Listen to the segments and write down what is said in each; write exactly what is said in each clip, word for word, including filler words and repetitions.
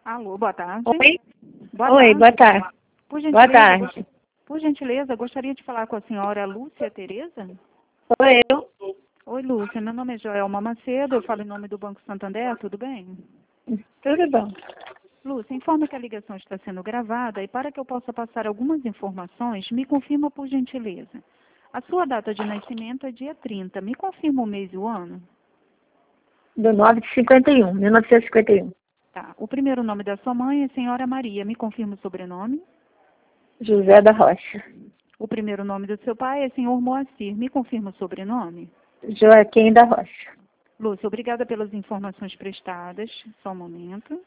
Alô, boa tarde. Oi? Boa Oi, tarde. boa tarde. Por Boa gentileza, tarde. gost- por gentileza, gostaria de falar com a senhora Lúcia Tereza? Sou eu. Oi, Lúcia, meu nome é Joelma Macedo, eu falo em nome do Banco Santander, tudo bem? Tudo bom. Lúcia, informa que a ligação está sendo gravada e para que eu possa passar algumas informações, me confirma por gentileza. A sua data de nascimento é dia trinta, me confirma o mês e o ano? Do nove de cinquenta e um, mil novecentos e cinquenta e um. Tá. O primeiro nome da sua mãe é Senhora Maria, me confirma o sobrenome? José da Rocha. O primeiro nome do seu pai é Senhor Moacir, me confirma o sobrenome? Joaquim da Rocha. Lúcia, obrigada pelas informações prestadas. Só um momento.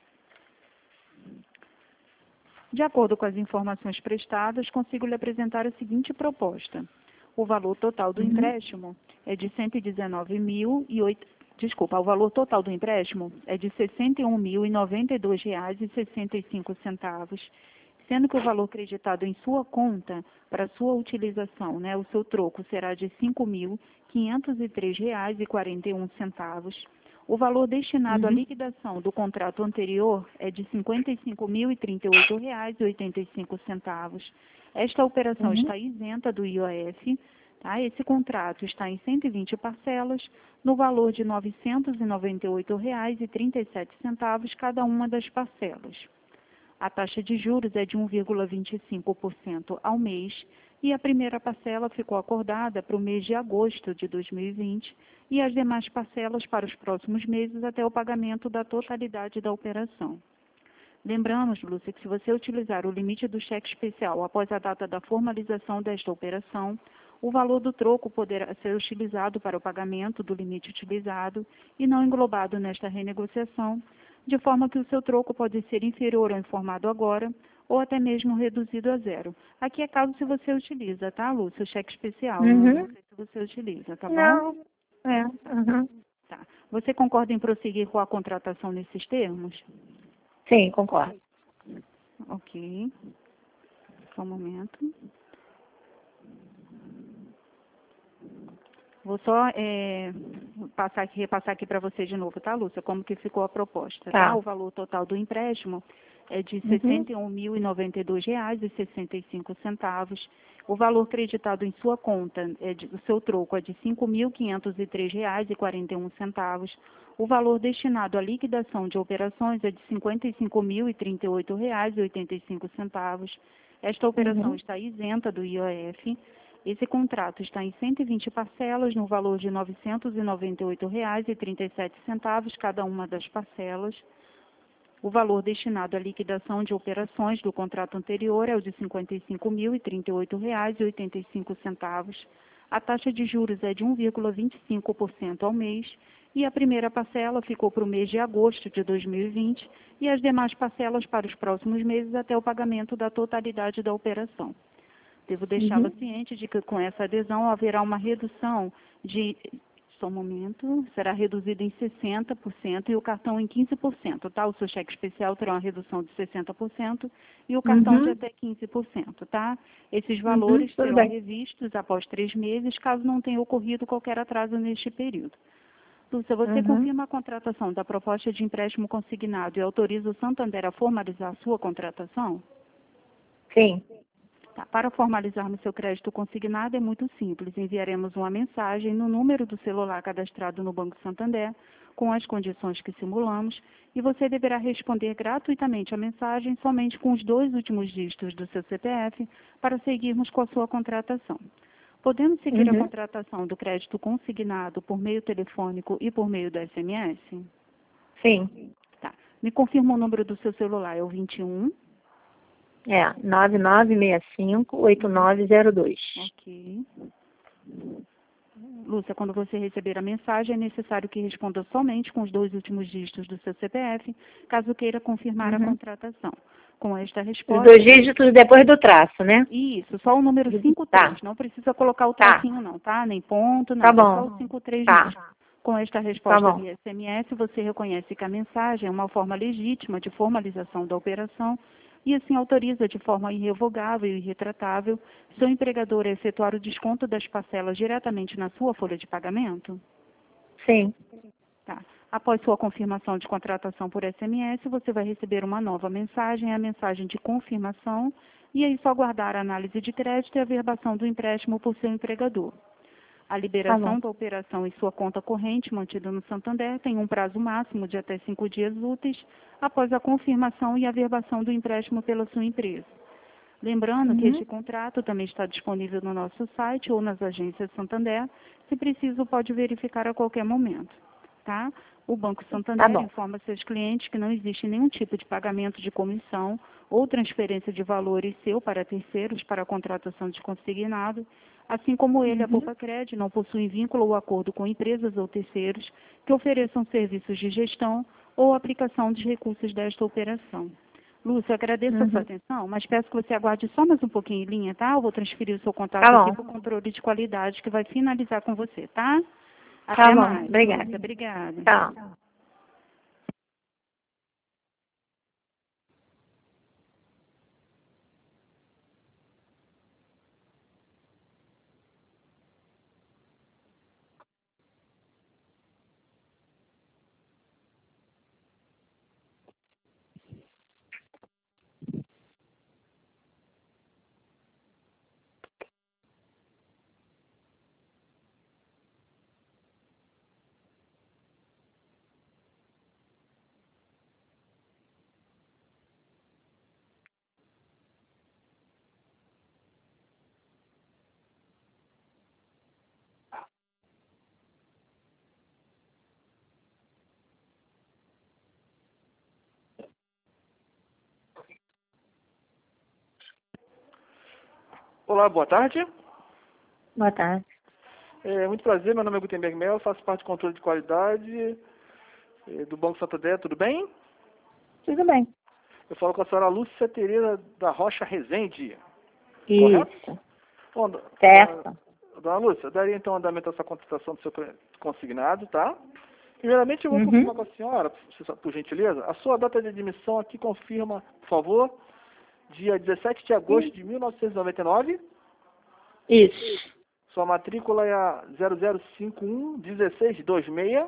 De acordo com as informações prestadas, consigo lhe apresentar a seguinte proposta. O valor total do Uhum. empréstimo é de cento e dezenove mil e oito... Desculpa, o valor total do empréstimo é de sessenta e um mil e noventa e dois reais e sessenta e cinco centavos, sendo que o valor creditado em sua conta para sua utilização, né, o seu troco, será de cinco mil quinhentos e três reais e quarenta e um centavos. O valor destinado à Uhum. liquidação do contrato anterior é de cinquenta e cinco mil e trinta e oito reais e oitenta e cinco centavos. Esta operação Uhum. está isenta do I O F. Tá? Esse contrato está em cento e vinte parcelas, no valor de novecentos e noventa e oito reais e trinta e sete centavos cada uma das parcelas. A taxa de juros é de um vírgula vinte e cinco por cento ao mês e a primeira parcela ficou acordada para o mês de agosto de dois mil e vinte e as demais parcelas para os próximos meses até o pagamento da totalidade da operação. Lembramos, Lúcia, que se você utilizar o limite do cheque especial após a data da formalização desta operação, o valor do troco poderá ser utilizado para o pagamento do limite utilizado e não englobado nesta renegociação, de forma que o seu troco pode ser inferior ao informado agora ou até mesmo reduzido a zero. Aqui é caso se você utiliza, tá, Lúcia? O cheque especial, não, Uhum. não sei se você utiliza, tá bom? Não. É. Uhum. Tá. Você concorda em prosseguir com a contratação nesses termos? Sim, concordo. Ok. Só um momento. Vou só é, passar aqui, repassar aqui para você de novo, tá, Lúcia? Como que ficou a proposta, tá? Tá. O valor total do empréstimo é de Uhum. sessenta e um mil e noventa e dois reais e sessenta e cinco centavos. O valor creditado em sua conta, é de, o seu troco, é de cinco mil quinhentos e três reais e quarenta e um centavos. O valor destinado à liquidação de operações é de cinquenta e cinco mil e trinta e oito reais e oitenta e cinco centavos. Esta operação Uhum. está isenta do I O F. Esse contrato está em cento e vinte parcelas, no valor de novecentos e noventa e oito reais e trinta e sete centavos cada uma das parcelas. O valor destinado à liquidação de operações do contrato anterior é o de cinquenta e cinco mil e trinta e oito reais e oitenta e cinco centavos. A taxa de juros é de um vírgula vinte e cinco por cento ao mês e a primeira parcela ficou para o mês de agosto de dois mil e vinte e as demais parcelas para os próximos meses até o pagamento da totalidade da operação. Devo deixá-la Uhum. ciente de que com essa adesão haverá uma redução de, só um momento, será reduzido em sessenta por cento e o cartão em quinze por cento, tá? O seu cheque especial terá uma redução de sessenta por cento e o cartão de Uhum. até quinze por cento, tá? Esses Uhum. valores Tudo serão bem. revistos após três meses, caso não tenha ocorrido qualquer atraso neste período. Lúcia, você Uhum. confirma a contratação da proposta de empréstimo consignado e autoriza o Santander a formalizar a sua contratação? Sim. Tá, para formalizarmos seu crédito consignado é muito simples. Enviaremos uma mensagem no número do celular cadastrado no Banco Santander, com as condições que simulamos, e você deverá responder gratuitamente a mensagem somente com os dois últimos dígitos do seu C P F para seguirmos com a sua contratação. Podemos seguir a Uhum. contratação do crédito consignado por meio telefônico e por meio do S M S? Sim. Tá. Me confirma o número do seu celular, é o vinte e um. É, nove nove seis cinco, oito nove zero dois. Ok. Lúcia, quando você receber a mensagem, é necessário que responda somente com os dois últimos dígitos do seu C P F, caso queira confirmar a Uhum. contratação. Com esta Os resposta... dois dígitos depois do traço, né? Isso, só o número cinquenta e três. Tá. Não precisa colocar o Tá. tracinho não, tá? Nem ponto, Tá nada. Só o bom. cinquenta e três Tá. mesmo. Com esta Tá resposta bom. via S M S, você reconhece que a mensagem é uma forma legítima de formalização da operação e assim autoriza de forma irrevogável e irretratável seu empregador a efetuar o desconto das parcelas diretamente na sua folha de pagamento? Sim. Tá. Após sua confirmação de contratação por S M S, você vai receber uma nova mensagem, a mensagem de confirmação, e aí só aguardar a análise de crédito e a verbação do empréstimo por seu empregador. A liberação da operação em sua conta corrente, mantida no Santander, tem um prazo máximo de até cinco dias úteis após a confirmação e a verbação do empréstimo pela sua empresa. Lembrando Uhum. que este contrato também está disponível no nosso site ou nas agências Santander. Se preciso, pode verificar a qualquer momento. Tá? O Banco Santander Tá bom. informa seus clientes que não existe nenhum tipo de pagamento de comissão ou transferência de valores seu para terceiros para a contratação de consignado, assim como ele, a Uhum. Poupa-Cred, não possui vínculo ou acordo com empresas ou terceiros que ofereçam serviços de gestão ou aplicação de recursos desta operação. Lúcia, agradeço a sua Uhum. atenção, mas peço que você aguarde só mais um pouquinho em linha, tá? Eu vou transferir o seu contato Tá aqui bom. para o controle de qualidade, que vai finalizar com você, tá? Tá Até bom. mais, Obrigada. Lúcia. Obrigada. Tchau. Olá, boa tarde. Boa tarde. É, muito prazer, meu nome é Gutenberg Mel, faço parte do controle de qualidade é, do Banco Santander, tudo bem? Tudo bem. Eu falo com a senhora Lúcia Tereza da Rocha Rezende, correto? Isso. Bom, do- Certo. dona, dona Lúcia, eu daria então andamento a essa contratação do seu consignado, tá? Primeiramente eu vou Uhum. confirmar com a senhora, por por gentileza, a sua data de admissão aqui confirma, por favor, dia dezessete de agosto de mil novecentos e noventa e nove. Isso. Sua matrícula é a zero zero cinco um um seis dois seis.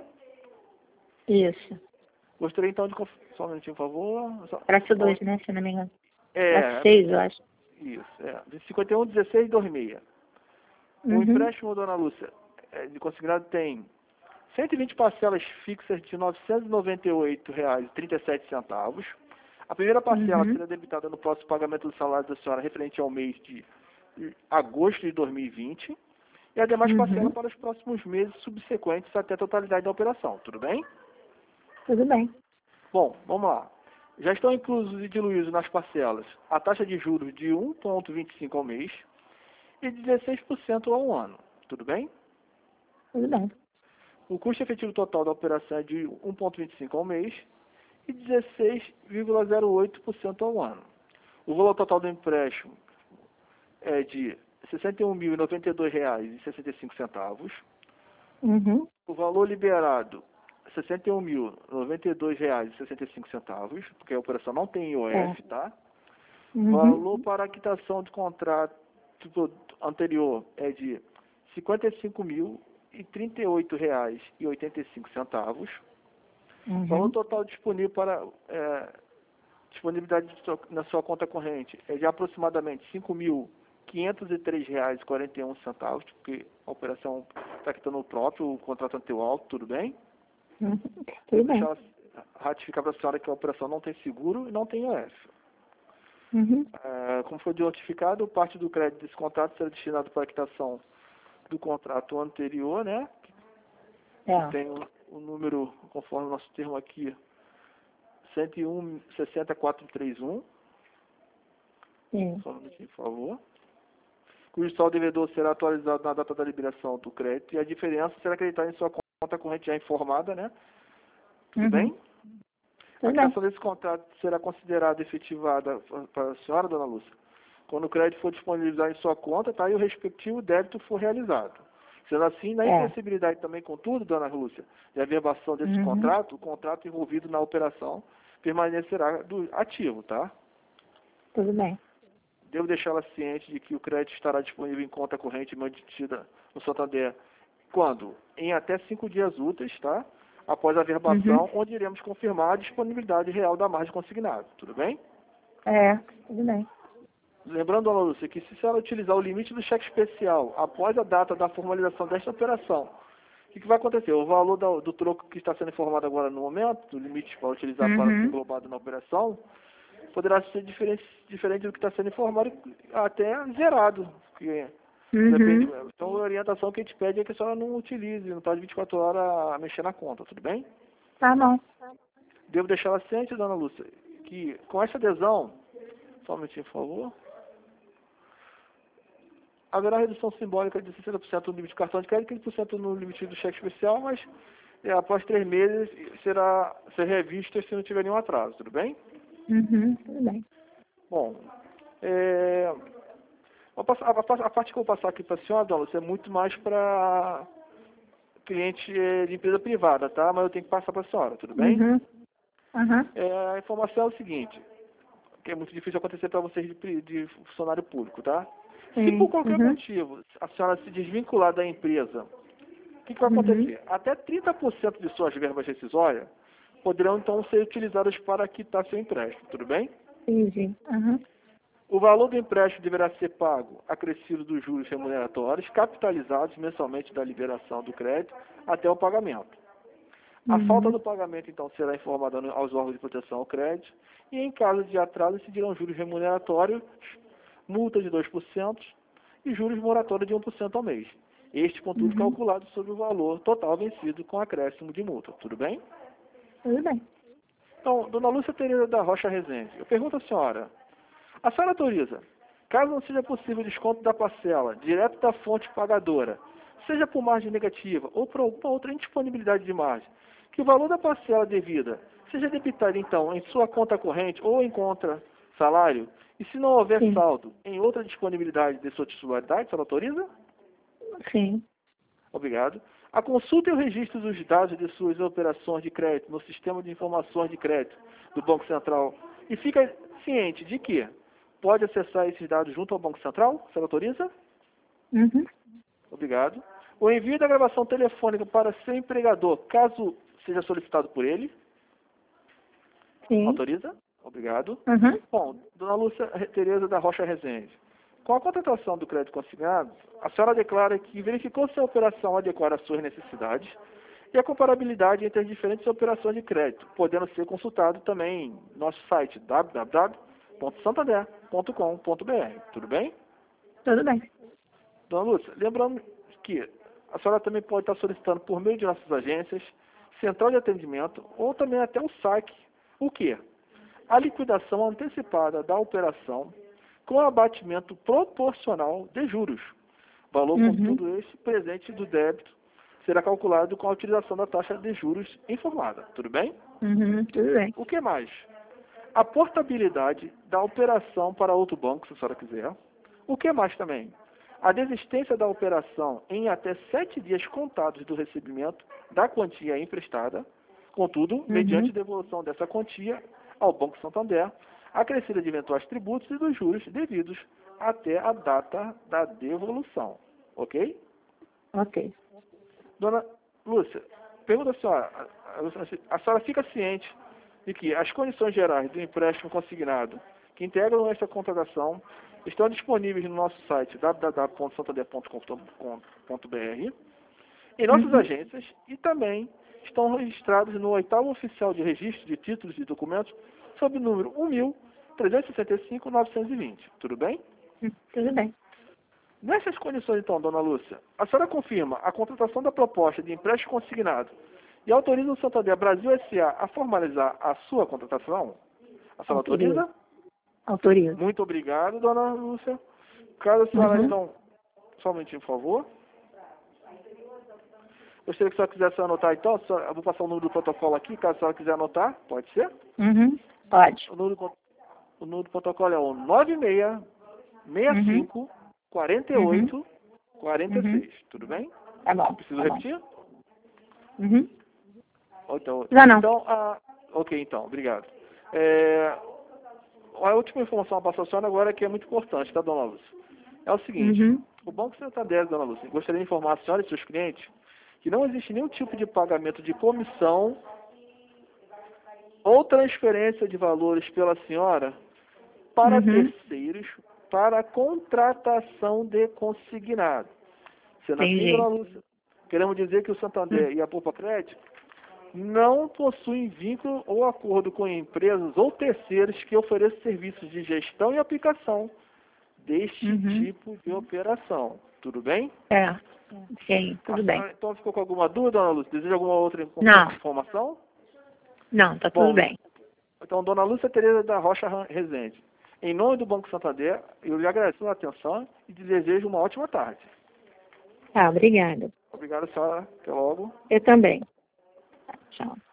Isso. Gostaria então de conf... Só um minutinho, por favor. Só... Traço dois, né? Se eu não me engano. É, Traço seis, eu acho. isso. É. De cinquenta e um, dezesseis, vinte e seis. O Uhum. empréstimo, dona Lúcia, é, de consignado tem cento e vinte parcelas fixas de novecentos e noventa e oito reais e trinta e sete centavos. A primeira parcela Uhum. será debitada no próximo pagamento do salário da senhora referente ao mês de agosto de dois mil e vinte. E a demais Uhum. parcela para os próximos meses subsequentes até a totalidade da operação. Tudo bem? Tudo bem. Bom, vamos lá. Já estão inclusos e diluídos nas parcelas a taxa de juros de um vírgula vinte e cinco ao mês e dezesseis por cento ao ano. Tudo bem? Tudo bem. O custo efetivo total da operação é de um vírgula vinte e cinco ao mês e dezesseis vírgula zero oito por cento ao ano. O valor total do empréstimo é de sessenta e um mil e noventa e dois reais e sessenta e cinco centavos. Uhum. O valor liberado sessenta e um mil e noventa e dois reais e sessenta e cinco centavos, porque a operação não tem I O F, É. tá? Uhum. Valor para a quitação de contrato anterior é de cinquenta e cinco mil e trinta e oito reais e oitenta e cinco centavos. Uhum. Valor total disponível para é, disponibilidade de sua- na sua conta corrente é de aproximadamente cinco mil quinhentos e três reais e quarenta e um centavos, porque a operação está quitando o próprio, o contrato anterior alto, tudo bem? Uhum. Eu Tudo vou bem. deixar ela ratificar para a senhora que a operação não tem seguro e não tem I O F. Uhum. É, como foi notificado, parte do crédito desse contrato será destinado para a quitação do contrato anterior, né? É. Tem o, o número, conforme o nosso termo aqui, cento e um, sessenta, quatrocentos e trinta e um. Sim. Só um minutinho, por favor. Cujo saldo devedor será atualizado na data da liberação do crédito e a diferença será acreditada em sua conta corrente já informada, né? Tudo Uhum. bem? A Tudo bem. quitação desse contrato será considerada efetivada para a senhora, dona Lúcia, quando o crédito for disponibilizado em sua conta, tá, e o respectivo débito for realizado. Sendo assim, na É. impossibilidade também, contudo, dona Lúcia, de averbação desse Uhum. contrato, o contrato envolvido na operação permanecerá do, ativo, tá? Tudo bem. Devo deixá-la ciente de que o crédito estará disponível em conta corrente mantida no Santander quando? Em até cinco dias úteis, tá? após a verbação, Uhum. onde iremos confirmar a disponibilidade real da margem consignada. Tudo bem? É, tudo bem. Lembrando, Ana Lúcia, que se ela utilizar o limite do cheque especial após a data da formalização desta operação, o que, que vai acontecer? O valor do, do troco que está sendo informado agora no momento, do limite para utilizar para ser Uhum. englobado na operação, poderá ser diferente, diferente do que está sendo informado, até zerado. Porque depende, Uhum. então a orientação que a gente pede é que a senhora não utilize, não está de vinte e quatro horas a mexer na conta, tudo bem? Tá bom. Devo deixá-la ciente, dona Lúcia, que com essa adesão, só um minutinho, por favor, haverá redução simbólica de sessenta por cento no limite do cartão de crédito e quinze por cento no limite do cheque especial, mas é, após três meses será ser revista se não tiver nenhum atraso, tudo bem? Uhum. Tudo bem. Bom, é, a, a, a parte que eu vou passar aqui para a senhora, dona Lúcia, é muito mais para cliente é, de empresa privada, tá? Mas eu tenho que passar para a senhora, tudo bem? Uhum. Uhum. É, a informação é o seguinte, que é muito difícil acontecer para vocês de, de funcionário público, tá? Se Sim. por qualquer Uhum. motivo a senhora se desvincular da empresa, o que, que vai Uhum. acontecer? Até trinta por cento de suas verbas rescisórias poderão então ser utilizadas para quitar seu empréstimo, tudo bem? Entendi. Uhum. O valor do empréstimo deverá ser pago acrescido dos juros remuneratórios capitalizados mensalmente da liberação do crédito até o pagamento. A Uhum. falta do pagamento, então, será informada aos órgãos de proteção ao crédito e, em caso de atraso, incidirão juros remuneratórios, multa de dois por cento e juros moratórios de um por cento ao mês. Este, contudo, Uhum. calculado sobre o valor total vencido com acréscimo de multa. Tudo bem? Tudo bem. Então, dona Lúcia Tereza da Rocha Rezende, eu pergunto à senhora, a senhora autoriza, caso não seja possível o desconto da parcela direto da fonte pagadora, seja por margem negativa ou por alguma outra indisponibilidade de margem, que o valor da parcela devida seja debitado, então, em sua conta corrente ou em conta salário, e se não houver Sim. saldo em outra disponibilidade de sua titularidade, a senhora autoriza? Sim. Obrigado. A consulta e o registro dos dados de suas operações de crédito no sistema de informações de crédito do Banco Central e fica ciente de que pode acessar esses dados junto ao Banco Central? Você autoriza? Uhum. Obrigado. O envio da gravação telefônica para seu empregador, caso seja solicitado por ele? Sim. Autoriza? Obrigado. Uhum. Bom, dona Lúcia Tereza da Rocha Rezende. Com a contratação do crédito consignado, a senhora declara que verificou se a operação adequada às suas necessidades e a comparabilidade entre as diferentes operações de crédito, podendo ser consultado também em nosso site w w w ponto santander ponto com ponto b r. Tudo bem? Tudo bem. Dona Lúcia, lembrando que a senhora também pode estar solicitando por meio de nossas agências, central de atendimento ou também até o S A C, o quê? A liquidação antecipada da operação com abatimento proporcional de juros. Valor, Uhum. contudo, este presente do débito será calculado com a utilização da taxa de juros informada. Tudo bem? Uhum. Tudo bem. O que mais? A portabilidade da operação para outro banco, se a senhora quiser. O que mais também? A desistência da operação em até sete dias contados do recebimento da quantia emprestada, contudo, Uhum. mediante devolução dessa quantia ao Banco Santander, acrescida de eventuais tributos e dos juros devidos até a data da devolução. Ok? Ok. Dona Lúcia, pergunta à senhora, a, a senhora fica ciente de que as condições gerais do empréstimo consignado que integram esta contratação estão disponíveis no nosso site w w w ponto santander ponto com ponto b r, em nossas Uhum. agências e também estão registrados no oitavo oficial de registro de títulos e documentos sob o número um mil trezentos e sessenta e cinco novecentos e vinte. Tudo bem? Tudo bem. Nessas condições, então, dona Lúcia, a senhora confirma a contratação da proposta de empréstimo consignado e autoriza o Santander Brasil S A a formalizar a sua contratação? A senhora Autorizo. autoriza? Autorizo. Muito obrigado, dona Lúcia. Caso a senhora, Uhum. então, só um momentinho, por favor. Gostaria que a senhora quisesse anotar, então, eu vou passar o número do protocolo aqui, caso a senhora quiser anotar, pode ser? Uhum. Pode. O número, o número do protocolo é o nove seis seis cinco quatro oito quatro seis. Uhum. Tudo bem? Tá bom. Preciso Tá bom. repetir? Uhum. Então, Já não. então a... ok, então, obrigado. É, a última informação a passar a senhora agora, que é muito importante, tá, dona Lúcia? É o seguinte, Uhum. o Banco Santander, dona Lúcia, gostaria de informar a senhora e seus clientes que não existe nenhum tipo de pagamento de comissão ou transferência de valores pela senhora para Uhum. terceiros para a contratação de consignado. Sendo assim, Entendi. dona Lúcia, queremos dizer que o Santander e a Poupa Crédito não possuem vínculo ou acordo com empresas ou terceiros que ofereçam serviços de gestão e aplicação deste Uhum. tipo de operação. Tudo bem? É. Sim, tudo bem. Ah, então ficou com alguma dúvida, dona Lúcia? Deseja alguma outra info- Não. informação? Não, tá Bom, tudo bem. então, dona Lúcia Tereza da Rocha Rezende, em nome do Banco Santander, eu lhe agradeço a atenção e lhe desejo uma ótima tarde. Tá, obrigada. Obrigado, senhora. Até logo. Eu também. Tchau.